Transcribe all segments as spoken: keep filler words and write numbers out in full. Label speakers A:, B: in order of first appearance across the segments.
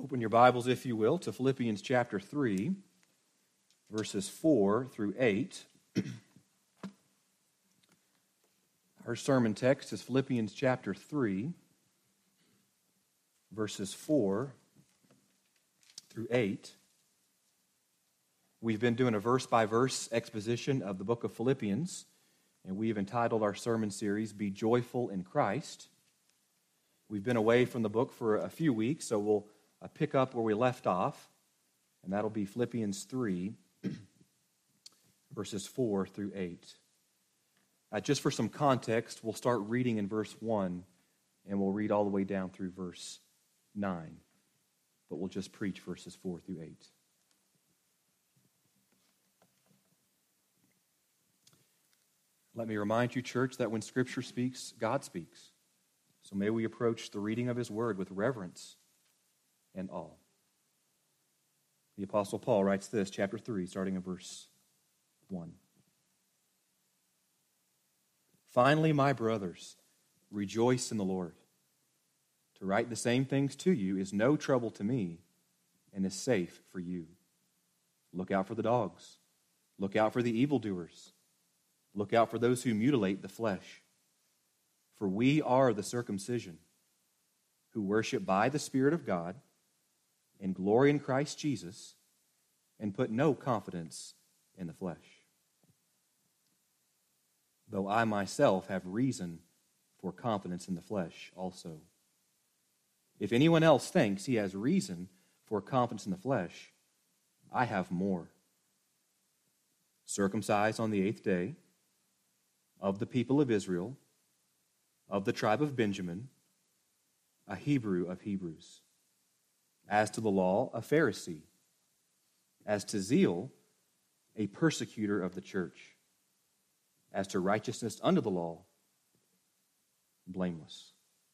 A: Open your Bibles, if you will, to Philippians chapter three, verses four through eight. Our sermon text is Philippians chapter three, verses four through eight. We've been doing a verse-by-verse exposition of the book of Philippians, and we've entitled our sermon series, Be Joyful in Christ. We've been away from the book for a few weeks, so we'll uh, pick up where we left off, and that'll be Philippians three, verses four through eight. Uh, just for some context, we'll start reading in verse one, and we'll read all the way down through verse nine. But we'll just preach verses four through eight. Let me remind you, church, that when Scripture speaks, God speaks. So may we approach the reading of His Word with reverence and awe. The Apostle Paul writes this, chapter three, starting in verse one. Finally, my brothers, rejoice in the Lord. To write the same things to you is no trouble to me and is safe for you. Look out for the dogs. Look out for the evildoers. Look out for those who mutilate the flesh. For we are the circumcision, who worship by the Spirit of God, and glory in Christ Jesus, and put no confidence in the flesh. Though I myself have reason for confidence in the flesh also. If anyone else thinks he has reason for confidence in the flesh, I have more. Circumcised on the eighth day, of the people of Israel, of the tribe of Benjamin, a Hebrew of Hebrews. As to the law, a Pharisee. As to zeal, a persecutor of the church. As to righteousness under the law, blameless.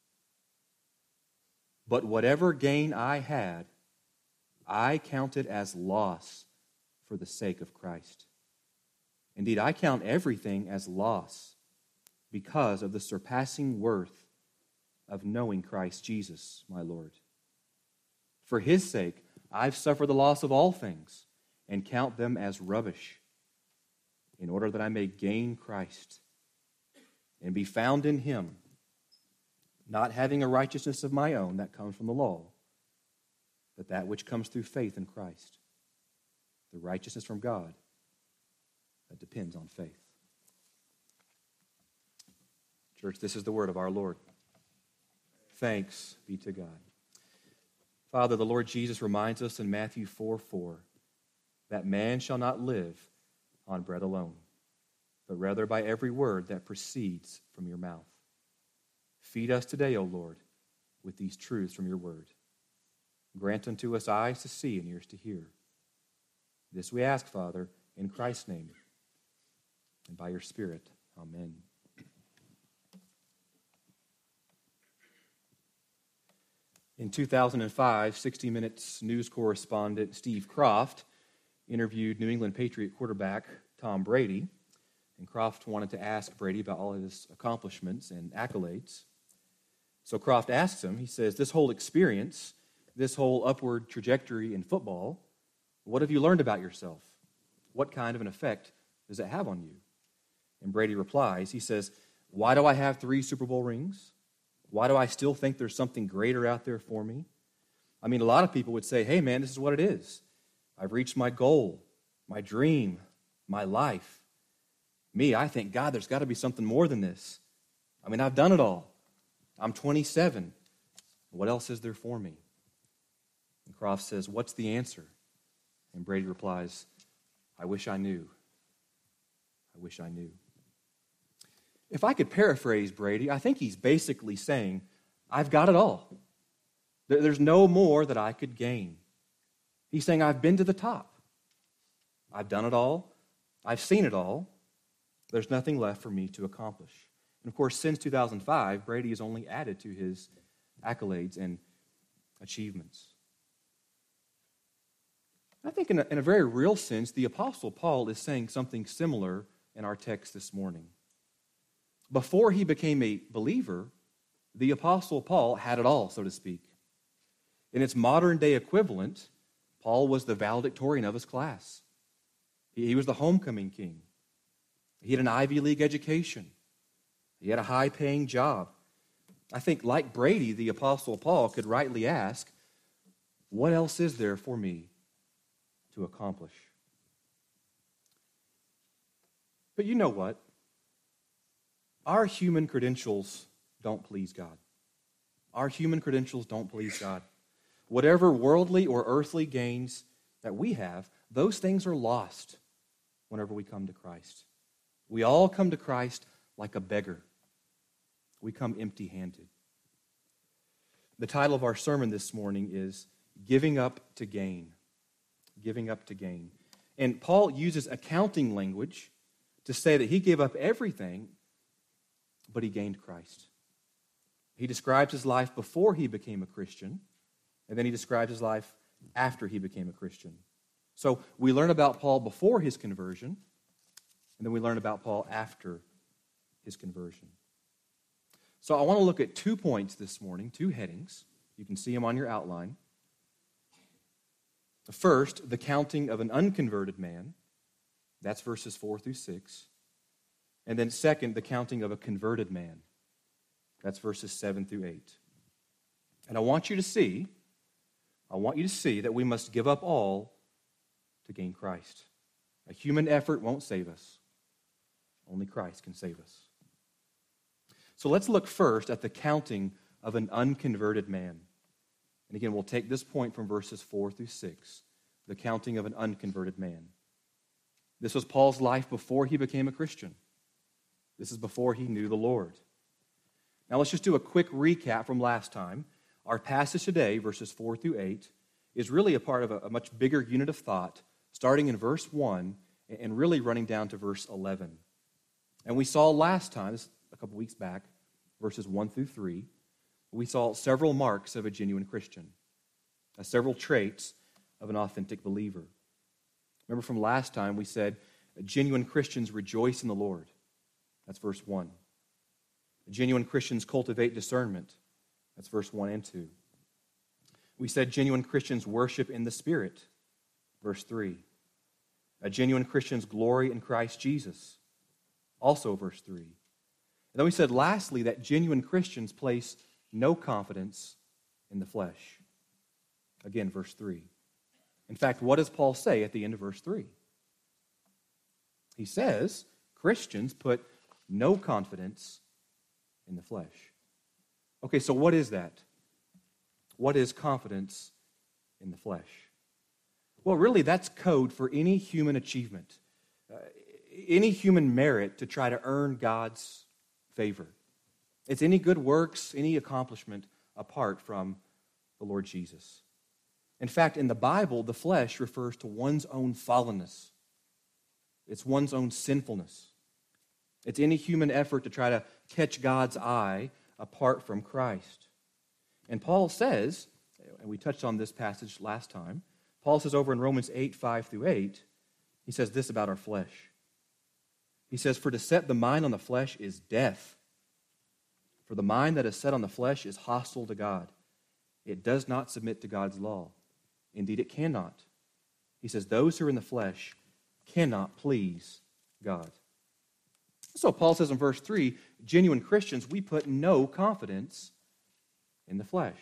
A: But whatever gain I had, I counted as loss for the sake of Christ. Indeed, I count everything as loss because of the surpassing worth of knowing Christ Jesus, my Lord. For His sake, I've suffered the loss of all things and count them as rubbish, in order that I may gain Christ and be found in Him, not having a righteousness of my own that comes from the law, but that which comes through faith in Christ, the righteousness from God that depends on faith. Church, this is the word of our Lord. Thanks be to God. Father, the Lord Jesus reminds us in Matthew four four that man shall not live on bread alone, but rather by every word that proceeds from your mouth. Feed us today, O Lord, with these truths from your word. Grant unto us eyes to see and ears to hear. This we ask, Father, in Christ's name, and by your Spirit. Amen. In two thousand five, sixty minutes news correspondent Steve Kroft interviewed New England Patriot quarterback Tom Brady, and Kroft wanted to ask Brady about all of his accomplishments and accolades. So Kroft asks him, he says, this whole experience, this whole upward trajectory in football, what have you learned about yourself? What kind of an effect does it have on you? And Brady replies, he says, why do I have three Super Bowl rings? Why do I still think there's something greater out there for me? I mean, a lot of people would say, hey, man, this is what it is. I've reached my goal, my dream, my life. Me, I think, God, there's got to be something more than this. I mean, I've done it all. I'm twenty-seven. What else is there for me? And Kroft says, what's the answer? And Brady replies, I wish I knew. I wish I knew. If I could paraphrase Brady, I think he's basically saying, I've got it all. There's no more that I could gain. He's saying, I've been to the top. I've done it all. I've seen it all. There's nothing left for me to accomplish. And of course, since two thousand five, Brady has only added to his accolades and achievements. I think in a, in a very real sense, the Apostle Paul is saying something similar in our text this morning. Before he became a believer, the Apostle Paul had it all, so to speak. In its modern-day equivalent, Paul was the valedictorian of his class. He, he was the homecoming king. He had an Ivy League education. He had a high-paying job. I think, like Brady, the Apostle Paul could rightly ask, what else is there for me to accomplish? But you know what? Our human credentials don't please God. Our human credentials don't please God. Whatever worldly or earthly gains that we have, those things are lost whenever we come to Christ. We all come to Christ like a beggar. We come empty-handed. The title of our sermon this morning is Giving Up to Gain. Giving up to gain. And Paul uses accounting language to say that he gave up everything, but he gained Christ. He describes his life before he became a Christian, and then he describes his life after he became a Christian. So we learn about Paul before his conversion, and then we learn about Paul after his conversion. So I want to look at two points this morning, two headings. You can see them on your outline. First, the counting of an unconverted man. That's verses four through six. And then second, the counting of a converted man. That's verses seven through eight. And I want you to see, I want you to see that we must give up all to gain Christ. A human effort won't save us. Only Christ can save us. So let's look first at the counting of an unconverted man. And again, we'll take this point from verses four through six, the counting of an unconverted man. This was Paul's life before he became a Christian. This is before he knew the Lord. Now let's just do a quick recap from last time. Our passage today, verses four through eight, is really a part of a, a much bigger unit of thought, starting in verse one and really running down to verse eleven. And we saw last time, this a couple weeks back, verses one through three, we saw several marks of a genuine Christian, uh, several traits of an authentic believer. Remember from last time we said, genuine Christians rejoice in the Lord. That's verse one. Genuine Christians cultivate discernment. That's verse one and two. We said genuine Christians worship in the Spirit. Verse three. A genuine Christians glory in Christ Jesus. Also verse three. And then we said lastly that genuine Christians place no confidence in the flesh. Again, verse three. In fact, what does Paul say at the end of verse three? He says Christians put no confidence in the flesh. Okay, so what is that? What is confidence in the flesh? Well, really, that's code for any human achievement, uh, any human merit to try to earn God's favor. It's any good works, any accomplishment apart from the Lord Jesus. In fact, in the Bible, the flesh refers to one's own fallenness. It's one's own sinfulness. It's any human effort to try to catch God's eye apart from Christ. And Paul says, and we touched on this passage last time, Paul says over in Romans eight, five through eight, he says this about our flesh. He says, for to set the mind on the flesh is death. For the mind that is set on the flesh is hostile to God. It does not submit to God's law. Indeed, it cannot. He says, those who are in the flesh cannot please God. So Paul says in verse three, genuine Christians, we put no confidence in the flesh.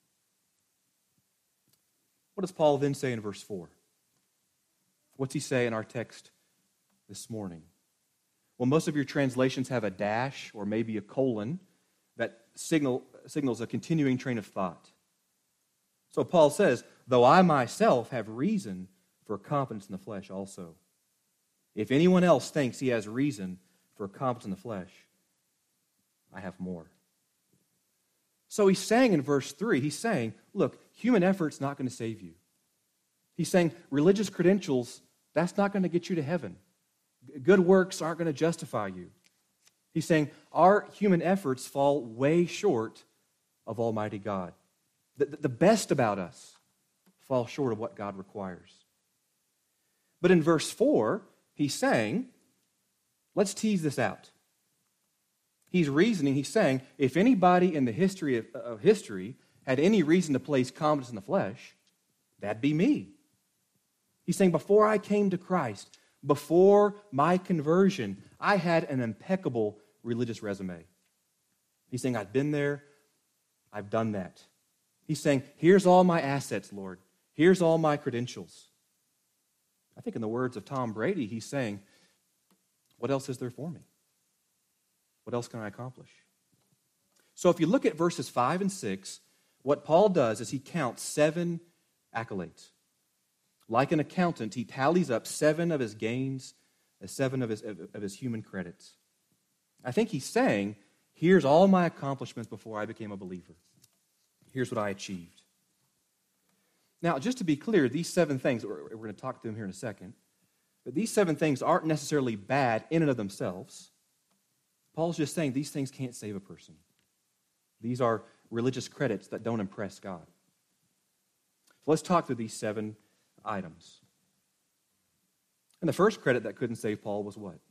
A: What does Paul then say in verse four? What's he say in our text this morning? Well, most of your translations have a dash or maybe a colon that signal, signals a continuing train of thought. So Paul says, though I myself have reason for confidence in the flesh also. If anyone else thinks he has reason for confidence in the flesh, I have more. So he's saying in verse three, he's saying, look, human effort's not going to save you. He's saying religious credentials, that's not going to get you to heaven. Good works aren't going to justify you. He's saying our human efforts fall way short of Almighty God. The, the best about us fall short of what God requires. But in verse four, he's saying, let's tease this out. He's reasoning, he's saying, if anybody in the history of, of history had any reason to place confidence in the flesh, that'd be me. He's saying, before I came to Christ, before my conversion, I had an impeccable religious resume. He's saying, I've been there, I've done that. He's saying, here's all my assets, Lord. Here's all my credentials. I think in the words of Tom Brady, he's saying, what else is there for me? What else can I accomplish? So if you look at verses five and six, what Paul does is he counts seven accolades. Like an accountant, he tallies up seven of his gains, seven of his, of his human credits. I think he's saying, here's all my accomplishments before I became a believer. Here's what I achieved. Now, just to be clear, these seven things, we're going to talk to them here in a second, but these seven things aren't necessarily bad in and of themselves. Paul's just saying these things can't save a person. These are religious credits that don't impress God. So let's talk through these seven items. And the first credit that couldn't save Paul was what?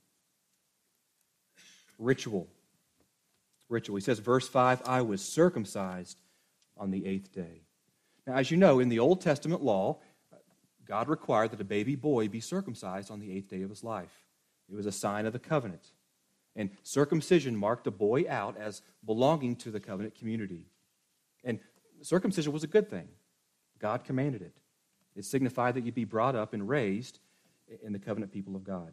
A: Ritual. Ritual. He says, verse five, I was circumcised on the eighth day. Now, as you know, in the Old Testament law, God required that a baby boy be circumcised on the eighth day of his life. It was a sign of the covenant. And circumcision marked a boy out as belonging to the covenant community. And circumcision was a good thing. God commanded it. It signified that you'd be brought up and raised in the covenant people of God.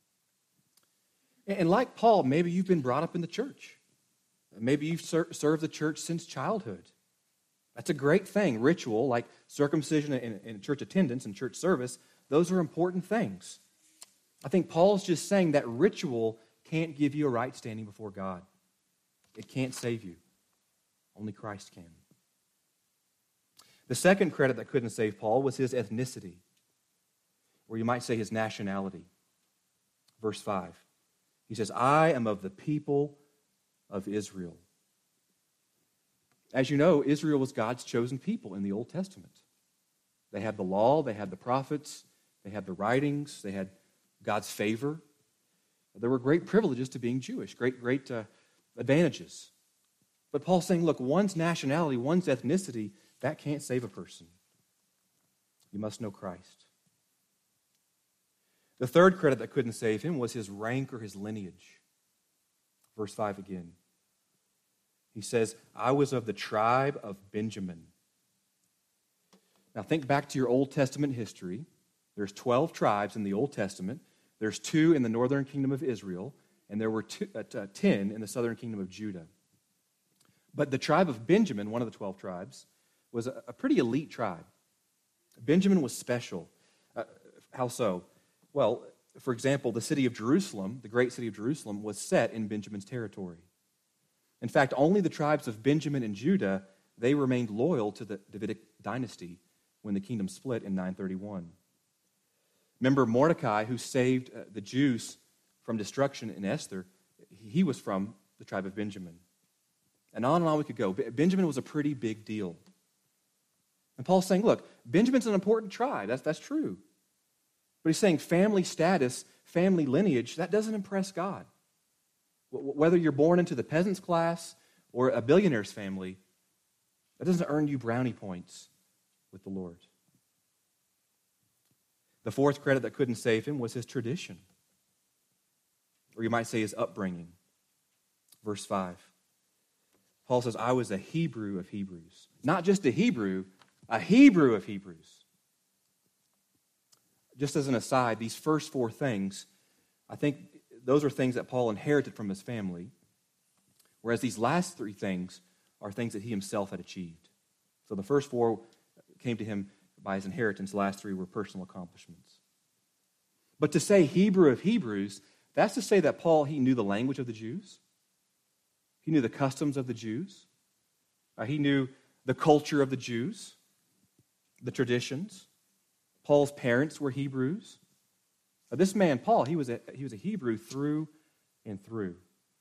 A: And like Paul, maybe you've been brought up in the church. Maybe you've ser- served the church since childhood. That's a great thing. Ritual, like circumcision and, and church attendance and church service, those are important things. I think Paul's just saying that ritual can't give you a right standing before God. It can't save you. Only Christ can. The second credit that couldn't save Paul was his ethnicity, or you might say his nationality. Verse five, he says, I am of the people of Israel. As you know, Israel was God's chosen people in the Old Testament. They had the law, they had the prophets, they had the writings, they had God's favor. There were great privileges to being Jewish, great, great uh, advantages. But Paul's saying, look, one's nationality, one's ethnicity, that can't save a person. You must know Christ. The third credit that couldn't save him was his rank or his lineage. Verse five again. He says, I was of the tribe of Benjamin. Now think back to your Old Testament history. There's twelve tribes in the Old Testament. There's two in the northern kingdom of Israel, and there were two, uh, ten in the southern kingdom of Judah. But the tribe of Benjamin, one of the twelve tribes, was a, a pretty elite tribe. Benjamin was special. Uh, how so? Well, for example, the city of Jerusalem, the great city of Jerusalem, was set in Benjamin's territory. In fact, only the tribes of Benjamin and Judah, they remained loyal to the Davidic dynasty when the kingdom split in nine thirty-one. Remember Mordecai, who saved uh, the Jews from destruction in Esther, he was from the tribe of Benjamin. And on and on we could go. Benjamin was a pretty big deal. And Paul's saying, look, Benjamin's an important tribe. That's, that's true. But he's saying family status, family lineage, that doesn't impress God. Whether you're born into the peasant's class or a billionaire's family, that doesn't earn you brownie points with the Lord. The fourth credit that couldn't save him was his tradition, or you might say his upbringing. Verse five. Paul says, I was a Hebrew of Hebrews. Not just a Hebrew, a Hebrew of Hebrews. Just as an aside, these first four things, I think those are things that Paul inherited from his family, whereas these last three things are things that he himself had achieved. So the first four came to him by his inheritance. The last three were personal accomplishments. But to say Hebrew of Hebrews, that's to say that Paul, he knew the language of the Jews. He knew the customs of the Jews. Uh, he knew the culture of the Jews, the traditions. Paul's parents were Hebrews. Uh, this man, Paul, he was a, he was a Hebrew through and through.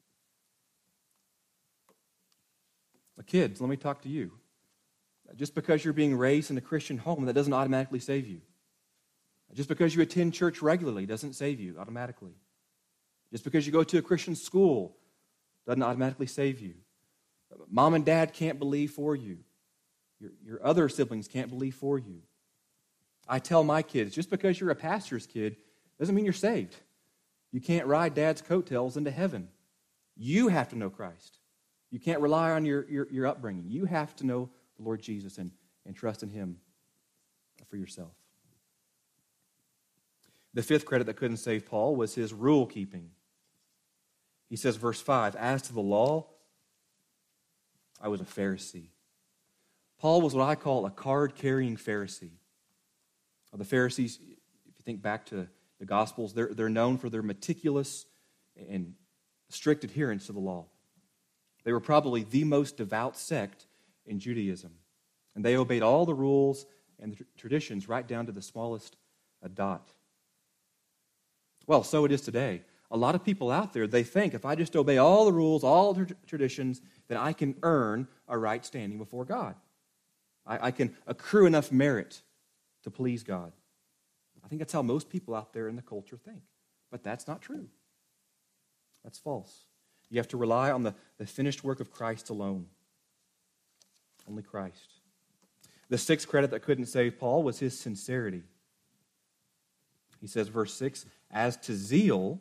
A: Uh, kids, let me talk to you. Just because you're being raised in a Christian home, that doesn't automatically save you. Just because you attend church regularly doesn't save you automatically. Just because you go to a Christian school doesn't automatically save you. Mom and dad can't believe for you. Your, your other siblings can't believe for you. I tell my kids, just because you're a pastor's kid doesn't mean you're saved. You can't ride dad's coattails into heaven. You have to know Christ. You can't rely on your, your, your upbringing. You have to know the Lord Jesus and, and trust in him for yourself. The fifth credit that couldn't save Paul was his rule keeping. He says, verse five, as to the law, I was a Pharisee. Paul was what I call a card-carrying Pharisee. The Pharisees, if you think back to the Gospels, they're, they're known for their meticulous and strict adherence to the law. They were probably the most devout sect in Judaism. And they obeyed all the rules and the traditions right down to the smallest uh, dot. Well, so it is today. A lot of people out there, they think if I just obey all the rules, all the traditions, then I can earn a right standing before God. I, I can accrue enough merit to please God. I think that's how most people out there in the culture think. But that's not true. That's false. You have to rely on the, the finished work of Christ alone. Only Christ. The sixth credit that couldn't save Paul was his sincerity. He says, verse six, as to zeal,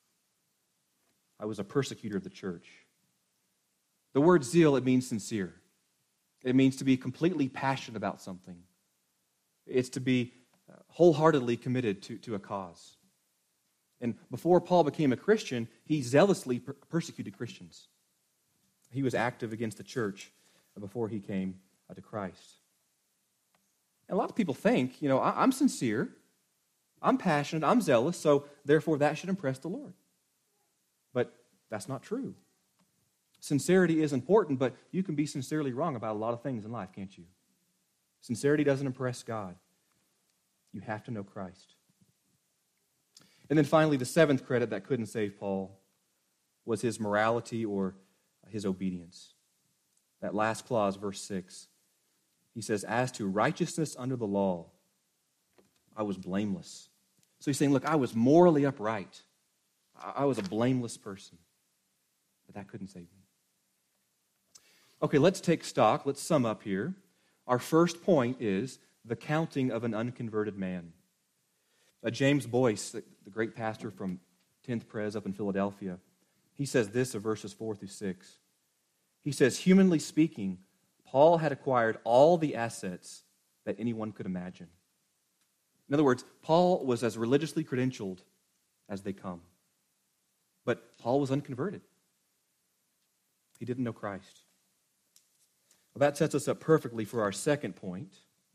A: I was a persecutor of the church. The word zeal, it means sincere. It means to be completely passionate about something. It's to be wholeheartedly committed to, to a cause. And before Paul became a Christian, he zealously per- persecuted Christians. He was active against the church before he came to Christ. And a lot of people think, you know, I, I'm sincere, I'm passionate, I'm zealous, so therefore that should impress the Lord. But that's not true. Sincerity is important, but you can be sincerely wrong about a lot of things in life, can't you? Sincerity doesn't impress God. You have to know Christ. And then finally, the seventh credit that couldn't save Paul was his morality or his obedience. That last clause, verse six, he says, as to righteousness under the law, I was blameless. So he's saying, look, I was morally upright. I was a blameless person. But that couldn't save me. Okay, let's take stock. Let's sum up here. Our first point is the counting of an unconverted man. Uh, James Boyce, the, the great pastor from tenth Pres up in Philadelphia, he says this of verses four through six. He says, humanly speaking, Paul had acquired all the assets that anyone could imagine. In other words, Paul was as religiously credentialed as they come. But Paul was unconverted. He didn't know Christ. Well, that sets us up perfectly for our second point.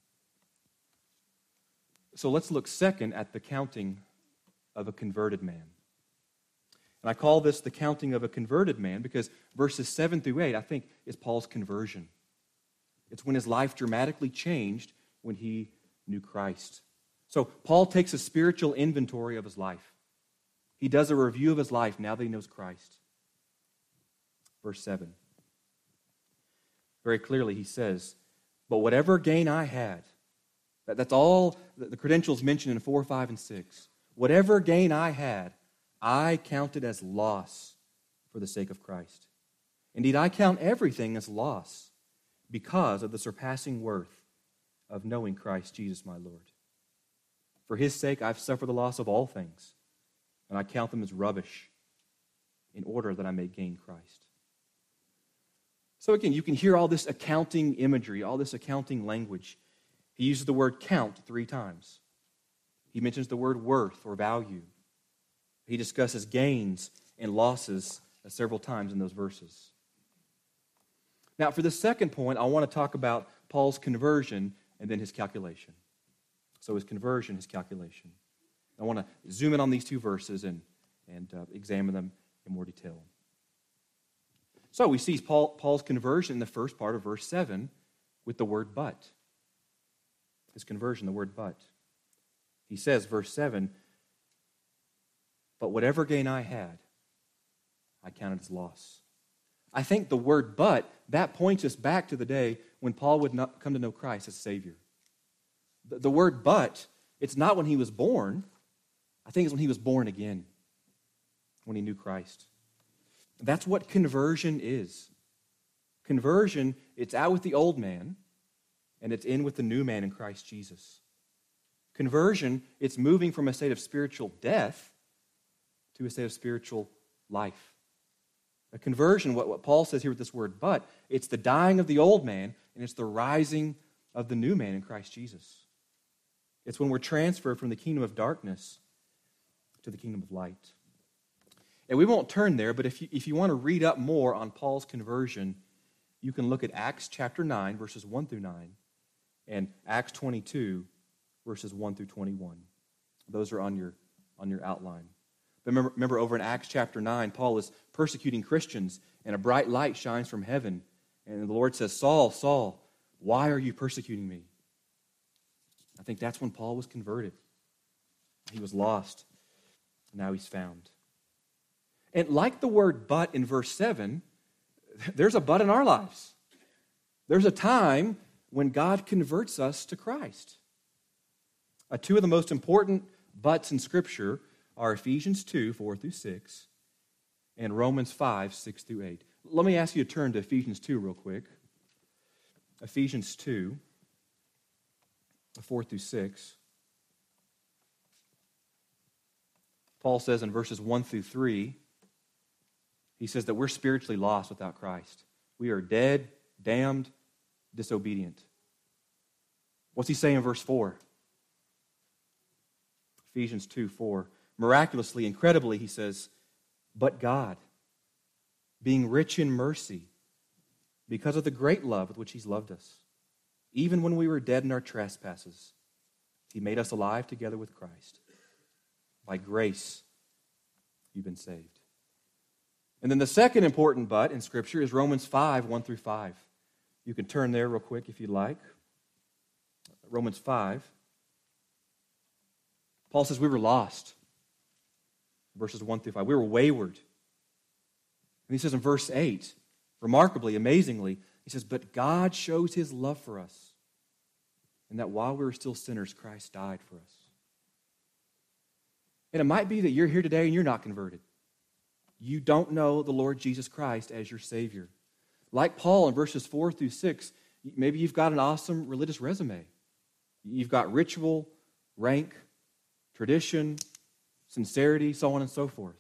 A: So let's look second at the counting of a converted man. And I call this the counting of a converted man because verses seven through eight, I think, is Paul's conversion. It's when his life dramatically changed when he knew Christ. So Paul takes a spiritual inventory of his life. He does a review of his life now that he knows Christ. Verse seven. Very clearly he says, but whatever gain I had, that, that's all the credentials mentioned in four, five, and six. Whatever gain I had, I counted as loss for the sake of Christ. Indeed, I count everything as loss because of the surpassing worth of knowing Christ Jesus my Lord. For his sake, I've suffered the loss of all things, and I count them as rubbish in order that I may gain Christ. So again, you can hear all this accounting imagery, all this accounting language. He uses the word count three times. He mentions the word worth or value. He discusses gains and losses several times in those verses. Now, for the second point, I want to talk about Paul's conversion and then his calculation. So his conversion, his calculation. I want to zoom in on these two verses and, and uh, examine them in more detail. So we see Paul, Paul's conversion in the first part of verse seven with the word but. His conversion, the word but. He says, verse seven, but whatever gain I had, I counted as loss. I think the word but, that points us back to the day when Paul would not come to know Christ as Savior. The, the word but, it's not when he was born. I think it's when he was born again, when he knew Christ. That's what conversion is. Conversion, it's out with the old man, and it's in with the new man in Christ Jesus. Conversion, it's moving from a state of spiritual death to a state of spiritual life. A conversion, what, what Paul says here with this word but, it's the dying of the old man and it's the rising of the new man in Christ Jesus. It's when we're transferred from the kingdom of darkness to the kingdom of light. And we won't turn there, but if you, if you want to read up more on Paul's conversion, you can look at Acts chapter nine, verses one through nine, and Acts twenty-two, verses one through twenty-one. Those are on your, on your outline. But remember, remember, over in Acts chapter nine, Paul is persecuting Christians, and a bright light shines from heaven. And the Lord says, Saul, Saul, why are you persecuting me? I think that's when Paul was converted. He was lost. Now he's found. And like the word but in verse seven, there's a but in our lives. There's a time when God converts us to Christ. Uh, two of the most important buts in Scripture are Ephesians two, four through six, and Romans five, six through eight. Let me ask you to turn to Ephesians two real quick. Ephesians two, four through six. Paul says in verses one through three, he says that we're spiritually lost without Christ. We are dead, damned, disobedient. What's he saying in verse four? Ephesians two, four. Miraculously, incredibly, he says, but God, being rich in mercy, because of the great love with which he's loved us, even when we were dead in our trespasses, he made us alive together with Christ. By grace, you've been saved. And then the second important but in Scripture is Romans five, one through five. You can turn there real quick if you'd like. Romans five. Paul says we were lost. Verses one through five. We were wayward. And he says in verse eight, remarkably, amazingly, he says, but God shows his love for us, and that while we were still sinners, Christ died for us. And it might be that you're here today and you're not converted. You don't know the Lord Jesus Christ as your Savior. Like Paul in verses four through six, maybe you've got an awesome religious resume. You've got ritual, rank, tradition, sincerity, so on and so forth.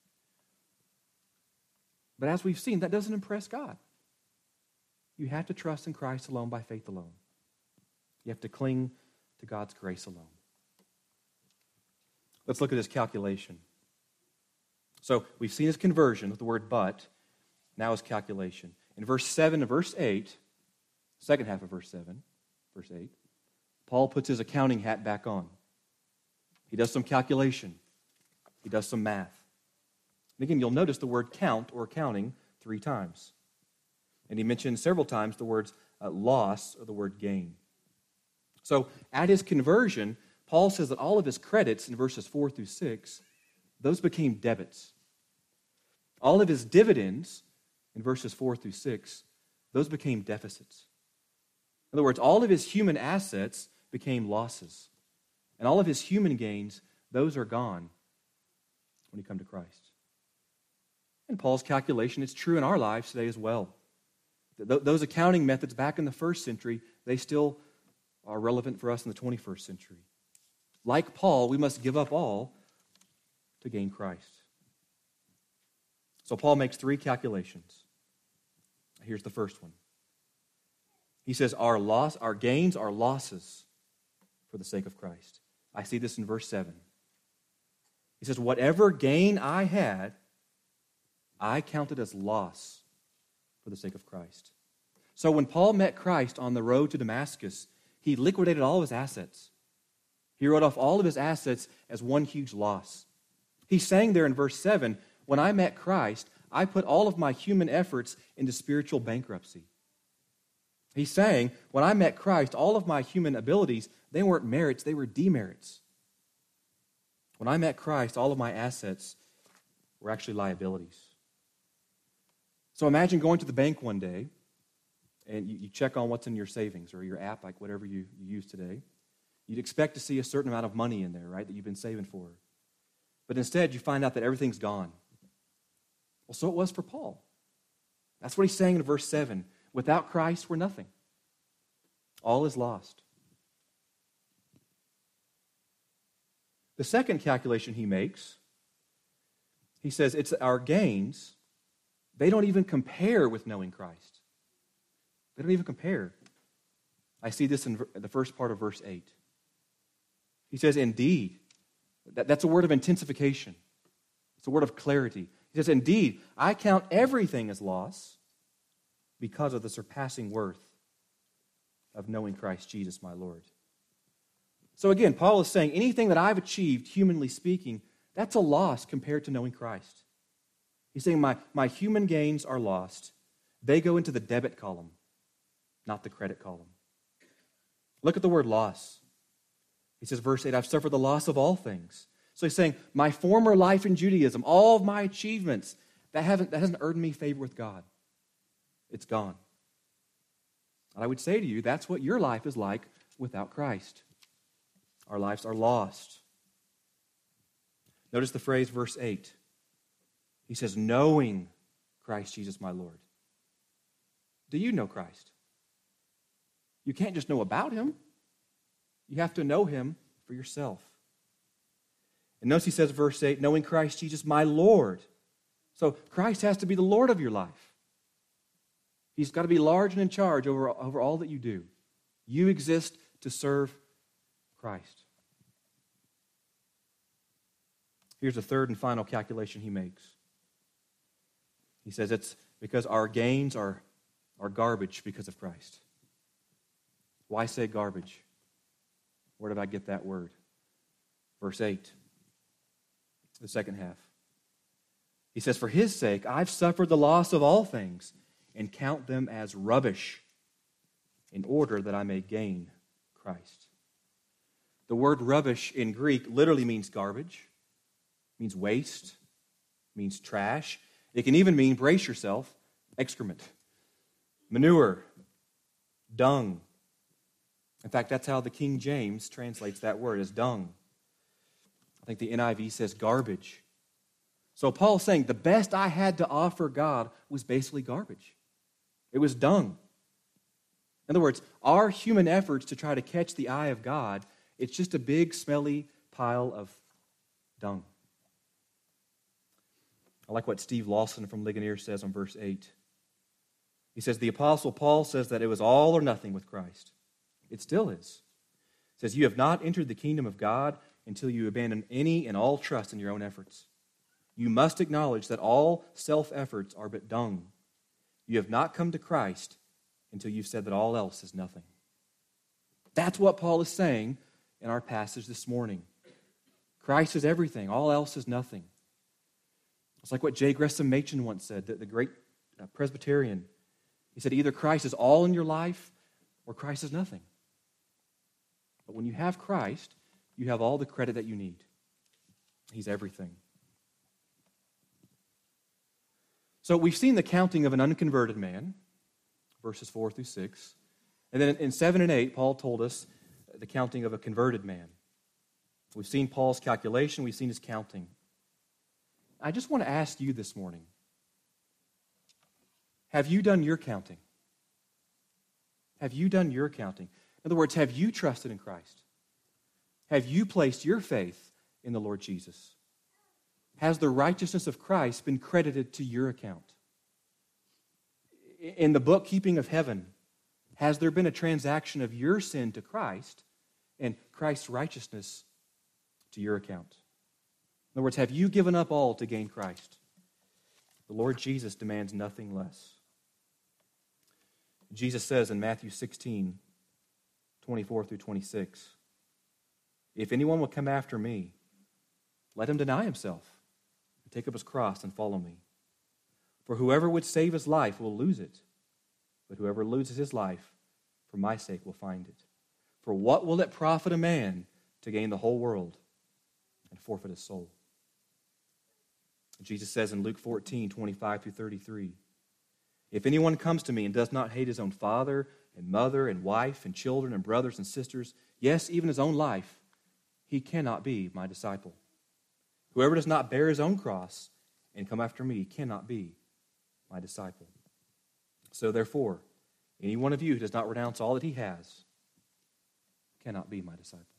A: But as we've seen, that doesn't impress God. You have to trust in Christ alone by faith alone. You have to cling to God's grace alone. Let's look at this calculation. So we've seen his conversion with the word but, now his calculation. In verse seven and verse eight, second half of verse seven, verse eight, Paul puts his accounting hat back on. He does some calculation. He does some math. And again, you'll notice the word count or counting three times. And he mentions several times the words uh, loss or the word gain. So at his conversion, Paul says that all of his credits in verses four through six, those became debits. All of his dividends in verses four through six, those became deficits. In other words, all of his human assets became losses. And all of his human gains, those are gone when you come to Christ. And Paul's calculation is true in our lives today as well. Th- those accounting methods back in the first century, they still are relevant for us in the twenty-first century. Like Paul, we must give up all to gain Christ. So Paul makes three calculations. Here's the first one. He says, our loss, our gains are losses for the sake of Christ. I see this in verse seven. He says, whatever gain I had, I counted as loss for the sake of Christ. So when Paul met Christ on the road to Damascus, he liquidated all of his assets. He wrote off all of his assets as one huge loss. He's saying there in verse seven, when I met Christ, I put all of my human efforts into spiritual bankruptcy. He's saying, when I met Christ, all of my human abilities, they weren't merits, they were demerits. When I met Christ, all of my assets were actually liabilities. So imagine going to the bank one day, and you, you check on what's in your savings or your app, like whatever you, you use today. You'd expect to see a certain amount of money in there, right, that you've been saving for. But instead, you find out that everything's gone. Well, so it was for Paul. That's what he's saying in verse seven. Without Christ, we're nothing. all is lost. The second calculation he makes, he says it's our gains, they don't even compare with knowing Christ. They don't even compare. I see this in the first part of verse eight. He says, indeed, that, that's a word of intensification. It's a word of clarity. He says, indeed, I count everything as loss because of the surpassing worth of knowing Christ Jesus my Lord. So again, Paul is saying anything that I've achieved, humanly speaking, that's a loss compared to knowing Christ. He's saying my, my human gains are lost. They go into the debit column, not the credit column. Look at the word loss. He says, verse eight, I've suffered the loss of all things. So he's saying, my former life in Judaism, all of my achievements, that, haven't, that hasn't earned me favor with God. It's gone. And I would say to you, that's what your life is like without Christ. Our lives are lost. Notice the phrase, verse eight. He says, knowing Christ Jesus my Lord. Do you know Christ? You can't just know about him. You have to know him for yourself. And notice he says, verse eight, knowing Christ Jesus my Lord. So Christ has to be the Lord of your life. He's got to be large and in charge over, over all that you do. You exist to serve Christ. Here's the third and final calculation he makes. He says it's because our gains are, are garbage because of Christ. Why say garbage? Where did I get that word? Verse eight, the second half. He says, for his sake, I've suffered the loss of all things and count them as rubbish in order that I may gain Christ. The word rubbish in Greek literally means garbage, means waste, means trash. It can even mean, brace yourself, excrement, manure, dung. In fact, that's how the King James translates that word, as dung. I think the N I V says garbage. So Paul's saying the best I had to offer God was basically garbage. It was dung. In other words, our human efforts to try to catch the eye of God, it's just a big, smelly pile of dung. I like what Steve Lawson from Ligonier says on verse eight. He says, the Apostle Paul says that it was all or nothing with Christ. It still is. He says, you have not entered the kingdom of God until you abandon any and all trust in your own efforts. You must acknowledge that all self-efforts are but dung. You have not come to Christ until you've said that all else is nothing. That's what Paul is saying in our passage this morning. Christ is everything. All else is nothing. It's like what J. Gresham Machen once said, the, the great uh, Presbyterian. He said, either Christ is all in your life or Christ is nothing. But when you have Christ, you have all the credit that you need. He's everything. So we've seen the counting of an unconverted man, verses four through six. And then in seven and eight, Paul told us the counting of a converted man. We've seen Paul's calculation. We've seen his counting. I just want to ask you this morning, have you done your counting? Have you done your counting? In other words, have you trusted in Christ? Have you placed your faith in the Lord Jesus? Has the righteousness of Christ been credited to your account? In the bookkeeping of heaven, has there been a transaction of your sin to Christ and Christ's righteousness to your account? In other words, have you given up all to gain Christ? The Lord Jesus demands nothing less. Jesus says in Matthew sixteen, twenty-four through twenty-six, if anyone will come after me, let him deny himself and take up his cross and follow me. For whoever would save his life will lose it, but whoever loses his life for my sake will find it. For what will it profit a man to gain the whole world and forfeit his soul? Jesus says in Luke fourteen, twenty-five through thirty-three, if anyone comes to me and does not hate his own father and mother and wife and children and brothers and sisters, yes, even his own life, he cannot be my disciple. Whoever does not bear his own cross and come after me cannot be my disciple. So therefore, any one of you who does not renounce all that he has cannot be my disciple.